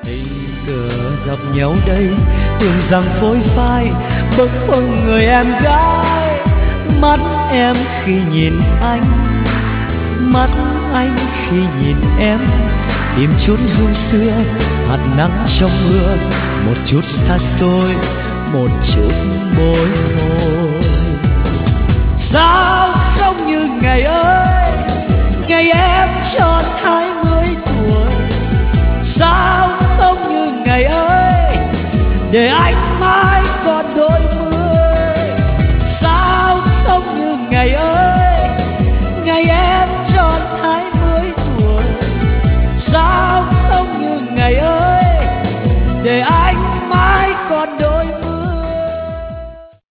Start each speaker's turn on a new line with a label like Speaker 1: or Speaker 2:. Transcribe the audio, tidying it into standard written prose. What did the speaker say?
Speaker 1: Tình cờ gặp nhau đây, tưởng rằng phôi phai bâng khuâng người em gái. Mắt em khi nhìn anh, mắt anh khi nhìn em, tìm chút hương xưa, hạt nắng trong mưa, một chút xa xôi, một chút bối rối. Sao không như ngày ấy,